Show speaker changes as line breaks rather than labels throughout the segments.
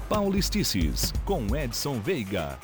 Paulistices, com Edson Veiga.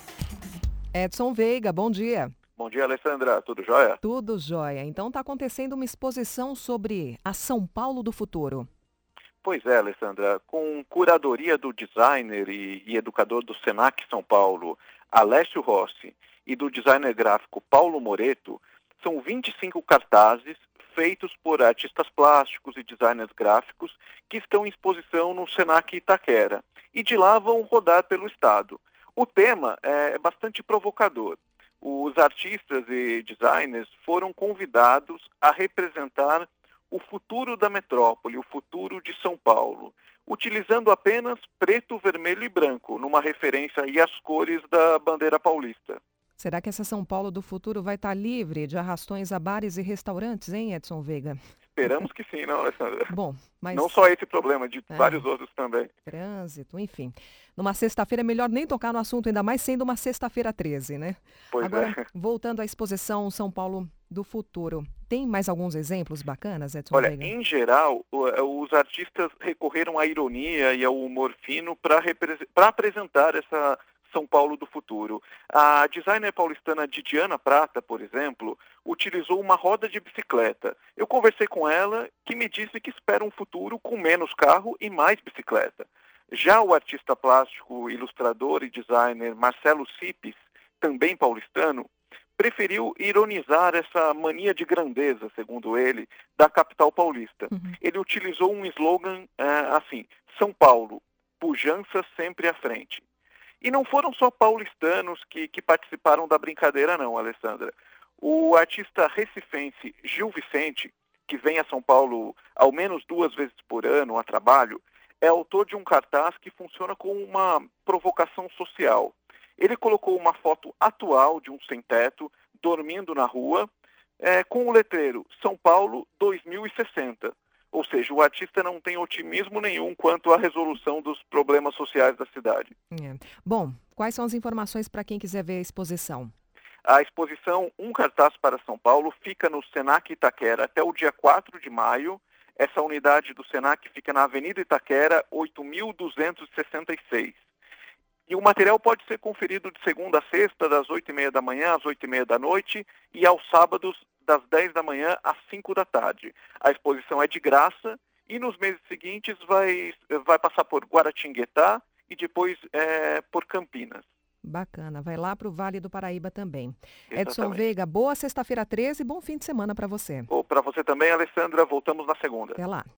Edson Veiga, bom dia.
Bom dia, Alessandra. Tudo jóia?
Tudo jóia. Então está acontecendo uma exposição sobre a São Paulo do futuro.
Pois é, Alessandra. Com curadoria do designer e educador do Senac São Paulo, Alessio Rossi, e do designer gráfico Paulo Moreto, são 25 cartazes feitos por artistas plásticos e designers gráficos que estão em exposição no Senac Itaquera. E de lá vão rodar pelo estado. O tema é bastante provocador. Os artistas e designers foram convidados a representar o futuro da metrópole, o futuro de São Paulo, utilizando apenas preto, vermelho e branco, numa referência aí às cores da bandeira paulista.
Será que essa São Paulo do futuro vai estar livre de arrastões a bares e restaurantes, hein, Edson Veiga?
Esperamos que sim, não, Alessandra?
Bom, mas...
Não só esse problema, de vários outros também.
Trânsito, enfim. Numa sexta-feira é melhor nem tocar no assunto, ainda mais sendo uma sexta-feira 13, né?
Pois
Agora,
é.
voltando à exposição São Paulo do futuro, tem mais alguns exemplos bacanas, Edson
Olha,
Veiga?
em geral, os artistas recorreram à ironia e ao humor fino para apresentar essa São Paulo do futuro. A designer paulistana Didiana Prata, por exemplo, utilizou uma roda de bicicleta. Eu conversei com ela, que me disse que espera um futuro com menos carro e mais bicicleta. Já o artista plástico, ilustrador e designer Marcelo Cipes, também paulistano, preferiu ironizar essa mania de grandeza, segundo ele, da capital paulista. Ele utilizou um slogan assim: São Paulo, pujança sempre à frente. E não foram só paulistanos que participaram da brincadeira, não, Alessandra. O artista recifense Gil Vicente, que vem a São Paulo ao menos 2 vezes por ano a trabalho, é autor de um cartaz que funciona como uma provocação social. Ele colocou uma foto atual de um sem-teto dormindo na rua, com o letreiro São Paulo 2060. Ou seja, o artista não tem otimismo nenhum quanto à resolução dos problemas sociais da cidade.
Bom, quais são as informações para quem quiser ver a exposição?
A exposição Um Cartaz para São Paulo fica no Senac Itaquera até o dia 4 de maio. Essa unidade do Senac fica na Avenida Itaquera, 8.266. E o material pode ser conferido de segunda a sexta, das 8h30 da manhã às 8h30 da noite, e aos sábados, das 10 da manhã às 5 da tarde. A exposição é de graça e nos meses seguintes vai passar por Guaratinguetá e depois por Campinas.
Bacana, vai lá para o Vale do Paraíba também.
Exatamente.
Edson Veiga, boa sexta-feira 13 e bom fim de semana para você.
Para você também, Alessandra, voltamos na segunda.
Até lá.